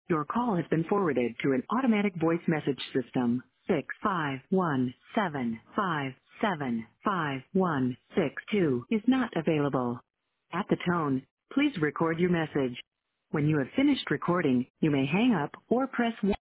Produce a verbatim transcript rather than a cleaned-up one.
Your call has been forwarded to an automatic voice message system. Six five one seven five seven five one six two is not available. At the tone, please record your message. When you have finished recording, you may hang up or press one.